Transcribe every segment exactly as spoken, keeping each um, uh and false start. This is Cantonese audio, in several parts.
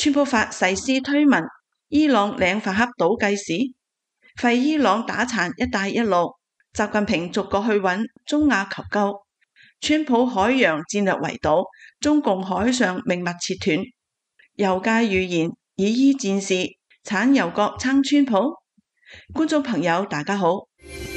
川普發誓師推文，伊朗領發克倒計時，廢伊朗打殘一帶一路，習近平逐個去揾中亞求救，川普海洋戰略圍堵，中共海上命脈切斷，油價預言以伊戰事，產油國撐川普。觀眾朋友大家好，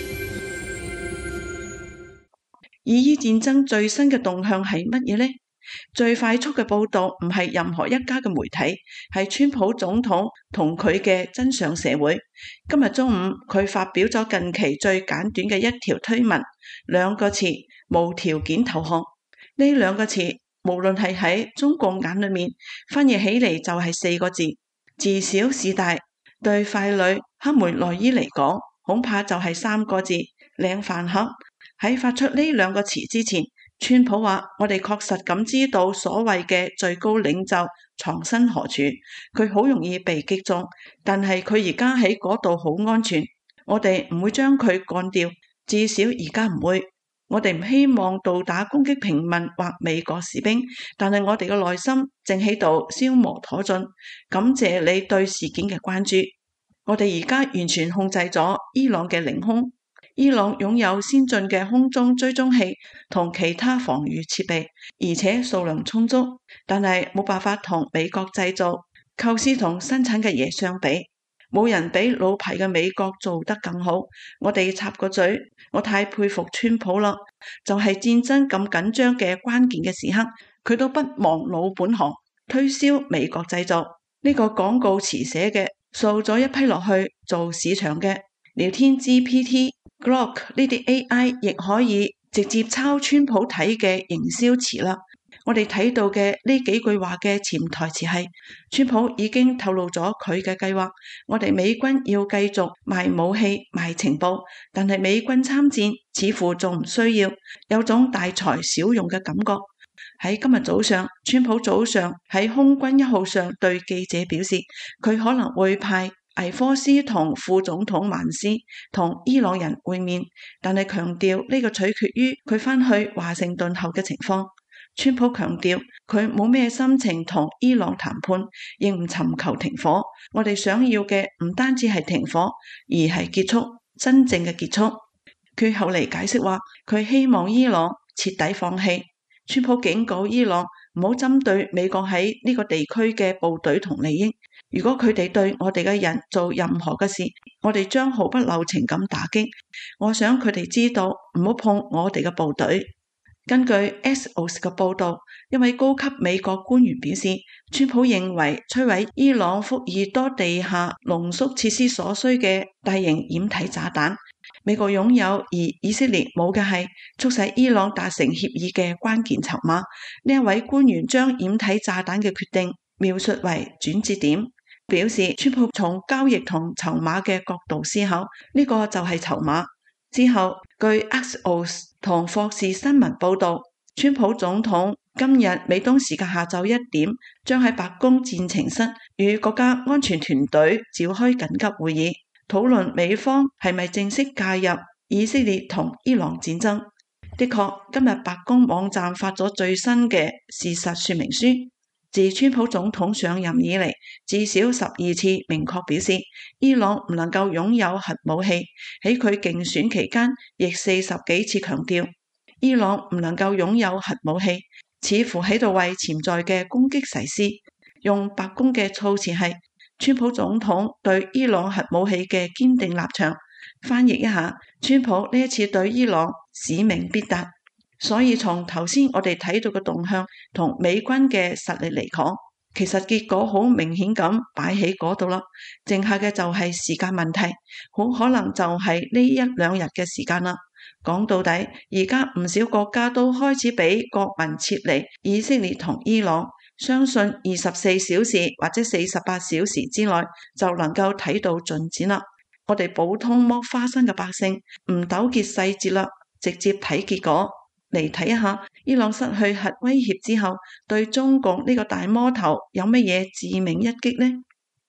以伊戰爭最新嘅動向係乜嘢呢？最快速嘅報道唔係任何一家嘅媒體，係川普總統同佢嘅真相社會。今日中午佢發表咗近期最簡短嘅一條推文，兩個詞：無條件投降。呢兩個詞無論係喺中共眼裏面翻譯起嚟就係四個字：自小事大。對傀儡黑梅內伊嚟講，恐怕就係三個字：領飯盒。喺發出呢兩個詞之前，川普話：我哋確實感知到所謂嘅最高領袖藏身何處，佢好容易被擊中，但係佢而家喺嗰度好安全，我哋唔會將佢幹掉，至少而家唔會。我哋唔希望導彈攻擊平民或美國士兵，但係我哋嘅內心正喺度消磨殆盡。感謝你對事件嘅關注。我哋而家完全控制咗伊朗嘅領空。伊朗擁有先進嘅空中追蹤器同其他防禦設備，而且數量充足，但係冇辦法同美國製造、構思同生產嘅嘢相比。冇人比老牌嘅美國做得更好。我哋插個嘴，我太佩服川普啦！就係戰爭咁緊張嘅關鍵嘅時刻，佢都不忘老本行，推銷美國製造。呢個廣告詞寫嘅，掃咗一批落去做市場嘅聊天 G P T、Grok 呢啲 A I 亦可以直接抄川普睇嘅營銷詞啦。我哋睇到嘅呢幾句話嘅潛台詞係，川普已經透露咗佢嘅計劃。我哋美軍要繼續賣武器、賣情報，但係美軍參戰似乎仲唔需要，有種大材小用嘅感覺。喺今日早上，川普早上喺空軍一號上對記者表示，佢可能會派艾科斯同副總統曼斯同伊朗人會面，但係強調呢個取決於佢返去華盛頓後嘅情況。川普強調佢冇咩心情同伊朗談判，亦唔尋求停火。我哋想要嘅唔單止係停火，而係結束，真正嘅結束。佢後嚟解釋話，佢希望伊朗徹底放棄。川普警告伊朗唔好針對美國喺呢個地區嘅部隊同利益。如果佢哋對我哋嘅人做任何嘅事，我哋將毫不留情咁打擊。我想佢哋知道唔好碰我哋嘅部隊。根據 Axios 嘅報道，一位高級美國官員表示，川普認為摧毀伊朗福爾多地下濃縮設施所需嘅大型掩體炸彈，美國擁有而以色列冇嘅係促使伊朗達成協議嘅關鍵籌碼。呢一位官員將掩體炸彈嘅決定描述為轉折點，表示川普從交易同籌碼嘅角度思考，呢、這個就係籌碼。之後，據 Axios 同霍士新聞報道，川普總統今日美東時間下晝一點，將喺白宮戰情室與國家安全團隊召開緊急會議，討論美方係咪正式介入以色列同伊朗戰爭。的確，今日白宮網站發咗最新嘅事實說明書。自川普總統上任以嚟，至少十二次明確表示，伊朗唔能夠擁有核武器。喺佢競選期間，亦四十幾次強調，伊朗唔能夠擁有核武器，似乎喺度為潛在嘅攻擊誓師。用白宮嘅措辭係，川普總統對伊朗核武器嘅堅定立場。翻譯一下，川普呢一次對伊朗使命必達。所以從頭先我哋睇到嘅動向同美軍嘅實力嚟講，其實結果好明顯咁擺喺嗰度啦，剩下嘅就係時間問題，好可能就係呢一兩日嘅時間啦。講到底，而家唔少國家都開始俾國民撤離以色列同伊朗，相信二十四小時或者四十八小時之內就能夠睇到進展啦。我哋普通剝花生嘅百姓唔糾結細節啦，直接睇結果。嚟睇一下，伊朗失去核威脅之後，對中共呢個大魔頭有乜嘢致命一擊呢？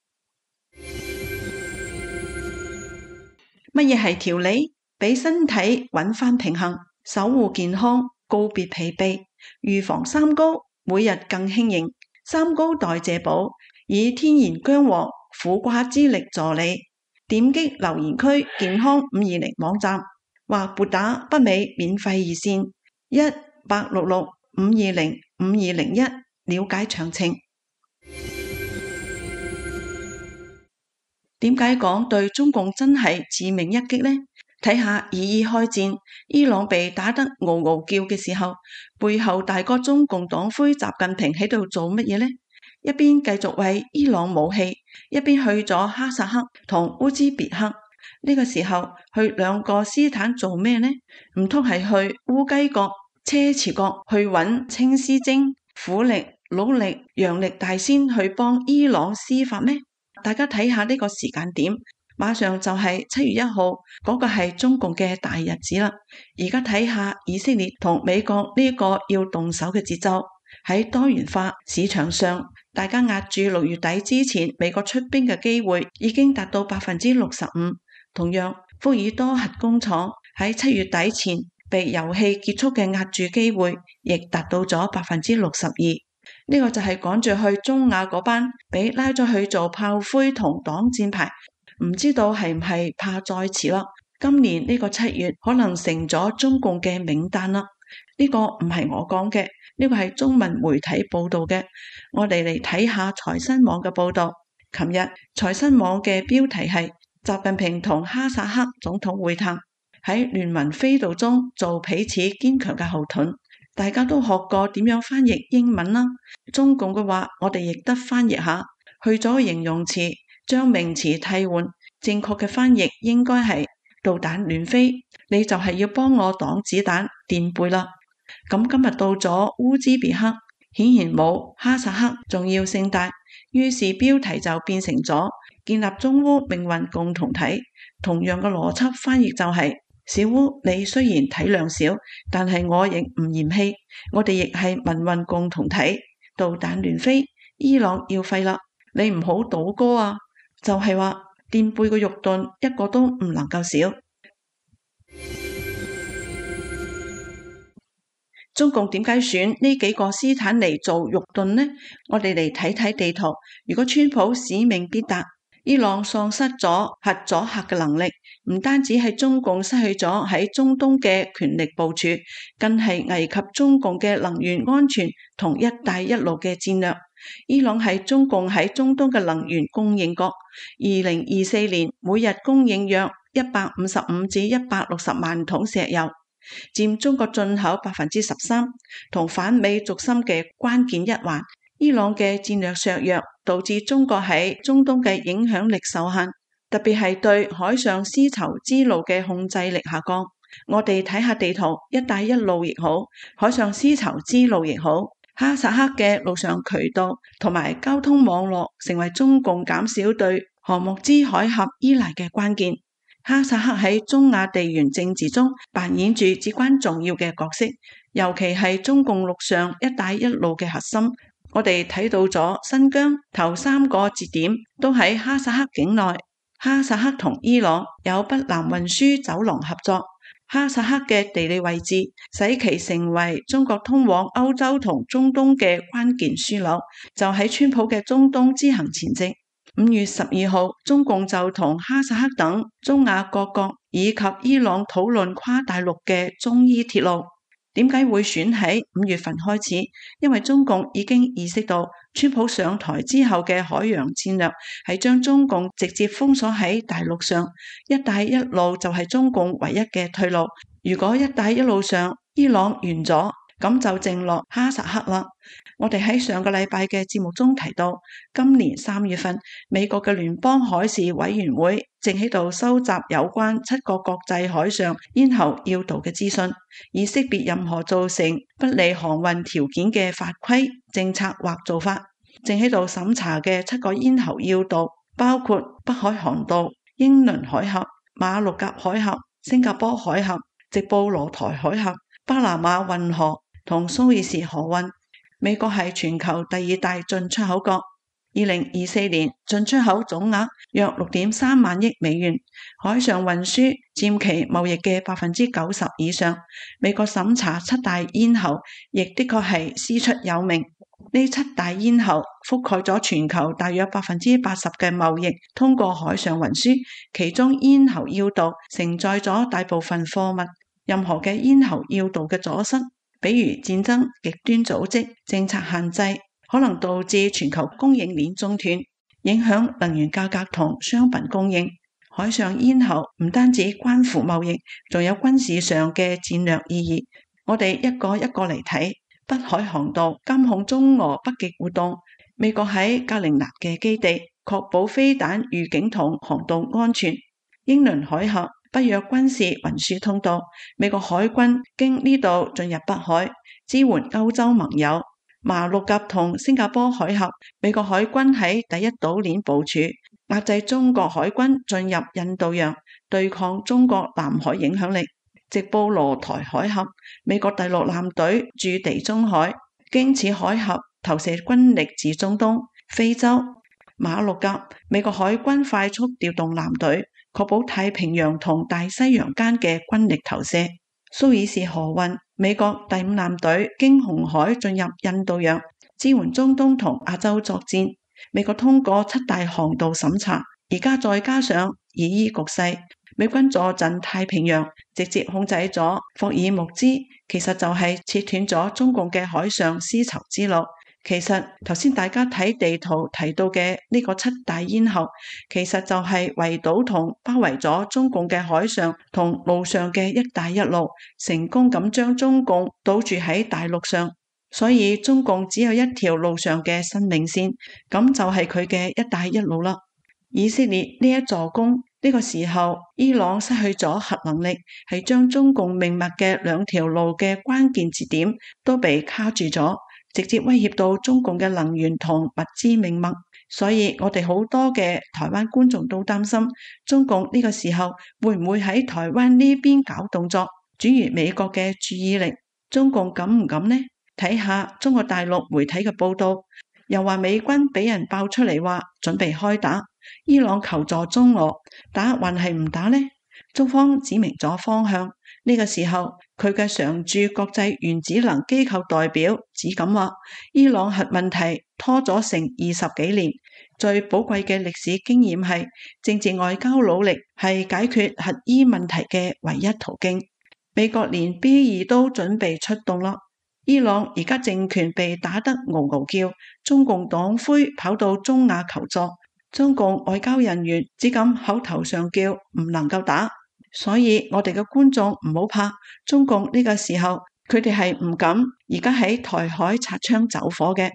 乜嘢係調理？俾身體揾返平衡，守護健康，告別疲憊，預防三高，每日更輕盈。三高代謝寶， 以天然薑黃苦瓜之力助你。點擊留言區健康五二零網站或撥打北美免費熱線一八六六五二零五二零一了解詳情。點解講對中共真係致命一擊呢？睇下以伊開戰，伊朗被打得嗷嗷叫嘅時候，背後大哥中共黨魁習近平喺度做乜嘢呢？一邊繼續為伊朗武器，一邊去咗哈薩克同烏茲別克。呢個時候去兩個斯坦做咩呢？唔通係去烏雞國、車遲國去揾清絲精、苦力、努力、楊力大仙去幫伊朗施法咩？大家睇下呢個時間點，馬上就係七月一號，嗰個係中共嘅大日子啦。而家睇下以色列同美國呢個要動手嘅節奏。喺多元化市場上，大家壓住六月底之前美國出兵嘅機會已經達到百分之六十五。同樣，福爾多核工廠喺七月底前被油氣結束嘅壓住機會亦達到咗百分之六十二。呢個就係趕住去中亞嗰班被拉咗去做炮灰同擋箭牌，唔知道係唔係怕再遲啦。今年呢個七月可能成咗中共嘅名單啦。呢個唔係我講嘅，呢個係中文媒體報道嘅。我哋嚟睇下財新網嘅報道。琴日財新網嘅標題係習近平同哈薩克總統會談，喺聯盟飛度中做彼此堅強嘅後盾。大家都學過點樣翻譯英文啦，中共嘅話我哋亦得翻譯下，去咗形容詞，將名詞替換，正確嘅翻譯應該係導彈亂飛，你就係要幫我擋子彈墊背啦。咁今日到咗烏茲別克，顯然冇哈薩克重要性大，於是標題就變成咗建立中烏命運共同體。同樣嘅邏輯翻譯就係、是、小烏你雖然體量少，但係我亦唔嫌棄，我哋亦係命運共同體。導彈亂飛，伊朗要廢啦，你唔好倒戈啊！就係話墊背嘅肉盾一個都唔能夠少。中共點解選呢幾個斯坦嚟做肉盾呢？我哋嚟睇睇地圖。如果川普使命必達，伊朗喪失咗核阻嚇嘅能力，唔單止係中共失去咗喺中東嘅權力部署，更係危及中共嘅能源安全同一帶一路嘅戰略。伊朗係中共喺中東嘅能源供應國，二零二四年每日供應約一百五十五至一百六十萬桶石油，佔中國進口百分之十三，同反美軸心嘅關鍵一環。伊朗嘅戰略削弱，導致中國喺中東嘅影響力受限，特別係對海上絲綢之路嘅控制力下降。我哋睇下地圖，一帶一路亦好，海上絲綢之路亦好，哈薩克嘅陸上渠道同埋交通網絡成為中共減少對荷木茲海峽依賴嘅關鍵。哈薩克喺中亞地緣政治中扮演住至關重要嘅角色，尤其係中共陸上一帶一路嘅核心。我哋睇到咗新疆頭三個節點都喺哈薩克境內，哈薩克同伊朗有北南運輸走廊合作。哈薩克嘅地理位置使其成為中國通往歐洲同中東嘅關鍵樞紐。就喺川普嘅中東之行前夕，五月十二號，中共就同哈薩克等中亞各國以及伊朗討論跨大陸嘅中伊鐵路。點解會選喺五月份開始？因為中共已經意識到川普上台之後嘅海洋戰略係將中共直接封鎖喺大陸上，一帶一路就係中共唯一嘅退路。如果一帶一路上伊朗完咗，咁就剩落哈薩克啦。我哋喺上個禮拜嘅節目中提到，今年三月份，美國嘅聯邦海事委員會正喺度收集有關七個國際海上咽喉要道嘅資訊，以識別任何造成不利航運條件嘅法規、政策或做法。正喺度審查嘅七個咽喉要道包括北海航道、英倫海峽、馬六甲海峽、新加坡海峽、直布羅陀海峽、巴拿馬運河同蘇伊士河運。美國係全球第二大進出口國，二零二四年進出口總額約六點三萬億美元，海上運輸佔其貿易嘅百分之九十以上。美國審查七大咽喉，亦的確係師出有名。 呢七大咽喉覆蓋咗全球大約百分之八十嘅貿易通過海上運輸，其中咽喉要道承載咗大部分貨物。任何嘅咽喉要道嘅阻塞，比如戰爭、極端組織、政策限制，可能導致全球供應鏈中斷，影響能源價格同商品供應。海上咽喉唔單止關乎貿易，仲有軍事上嘅戰略意義。我哋一個一個嚟睇。北海航道監控中俄北極活動，美國喺格陵蘭嘅基地確保飛彈預警筒航道安全。英倫海峽北約軍事運輸通道，美國海軍經呢度進入北海，支援歐洲盟友。馬六甲同新加坡海峽，美國海軍喺第一島鏈部署，壓制中國海軍進入印度洋，對抗中國南海影響力。直布羅台海峽，美國第六艦隊駐地中海，經此海峽投射軍力至中東、非洲。馬六甲，美國海軍快速調動艦隊，確保太平洋同大西洋間嘅軍力投射。蘇伊士河運，美國第五艦隊經紅海進入印度洋，支援中東同亞洲作戰。美國通過七大航道審查，而家再加上以伊局勢。美軍坐鎮太平洋，直接控制咗霍爾木茲，其實就係切斷咗中共嘅海上絲綢之路。其實頭先大家睇地圖提到嘅呢個七大咽喉，其實就係圍堵同包圍咗中共嘅海上同路上嘅一帶一路，成功咁將中共堵住喺大陸上。所以中共只有一條路上嘅生命線，咁就係佢嘅一帶一路啦。以色列呢一座功，呢個時候伊朗失去咗核能力，係將中共命脈嘅兩條路嘅關鍵節點都被卡住咗，直接威脅到中共嘅能源同物資命脈。所以我哋好多嘅台灣觀眾都擔心，中共呢個時候會唔會喺台灣呢邊搞動作，轉移美國嘅注意力？中共敢唔敢呢？睇下中國大陸媒體嘅報道，又話美軍俾人爆出嚟話準備開打。伊朗求助中俄，打還係唔打呢？中方指明咗方向。呢個時候，佢嘅常駐國際原子能機構代表只敢話，伊朗核問題拖咗成二十幾年，最寶貴嘅歷史經驗係政治外交努力係解決核醫問題嘅唯一途徑。美國連 B 二都準備出動啦。伊朗而家政權被打得嗷嗷叫，中共黨魁跑到中亞求助。中共外交人員只敢口頭上叫，唔能夠打，所以我哋嘅觀眾唔好怕，中共呢個時候佢哋係唔敢而家喺台海擦槍走火嘅。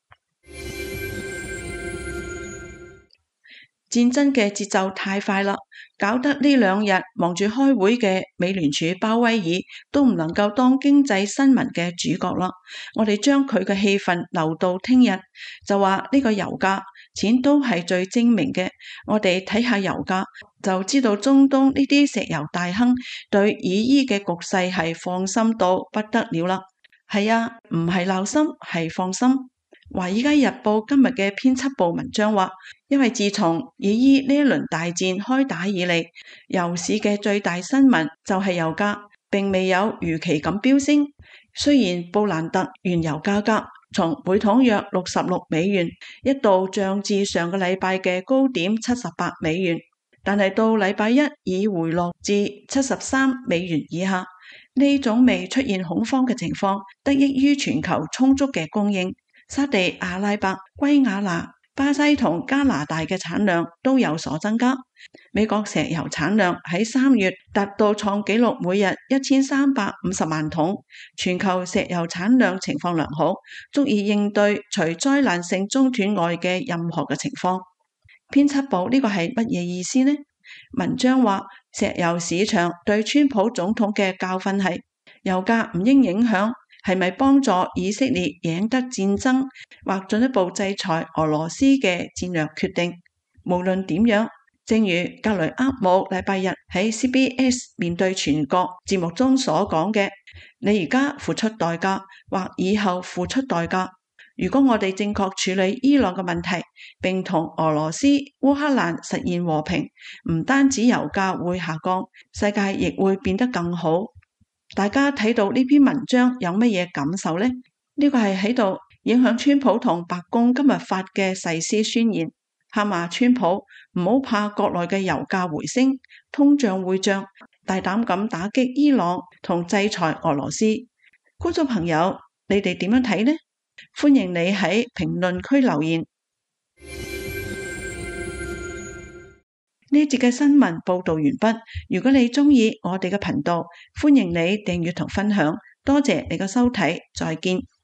戰爭嘅節奏太快啦，搞得呢兩日忙住開會嘅美聯儲鮑威爾都唔能夠當經濟新聞嘅主角啦。我哋將佢嘅戲份留到聽日，就話呢個油價錢都係最精明嘅。我哋睇下油價就知道中東呢啲石油大亨對以伊嘅局勢係放心到不得了啦。係啊，唔係鬧心，係放心。華爾街日報今日嘅編輯部文章話，因為自從以伊呢一輪大戰開打以嚟，油市嘅最大新聞就係油價並未有預期咁飆升。雖然布蘭特原油價格從每桶約六十六美元一度漲至上個禮拜嘅高點七十八美元，但係到禮拜一已回落至七十三美元以下。呢種未出現恐慌嘅情況，得益於全球充足嘅供應。沙地阿拉伯、圭亞那、巴西同加拿大嘅產量都有所增加。美國石油產量喺三月達到創紀錄每日一千三百五十萬桶，全球石油產量情況良好，足以應對除災難性中斷外嘅任何嘅情況。編輯部呢個係乜嘢意思呢？文章話，石油市場對川普總統嘅教訓係，油價唔應影響係咪幫助以色列贏得戰爭或進一步制裁俄羅斯嘅戰略決定。無論點樣，正如格雷厄姆禮拜日喺 C B S 面對全國節目中所講嘅，你而家付出代價或以後付出代價。如果我哋正確處理伊朗嘅問題，並同俄羅斯、烏克蘭實現和平，唔單止油價會下降，世界亦會變得更好。大家睇到呢篇文章有乜嘢感受呢？呢個係喺度影響川普同白宮今日發嘅誓師宣言，喊話川普唔好怕國內嘅油價回升，通脹會漲，大膽咁打擊伊朗同制裁俄羅斯。觀眾朋友，你哋點樣睇呢？歡迎你喺評論區留言。呢節嘅新聞報道完畢。如果你鍾意我哋嘅頻道，歡迎你訂閱同分享。多謝你嘅收睇，再見。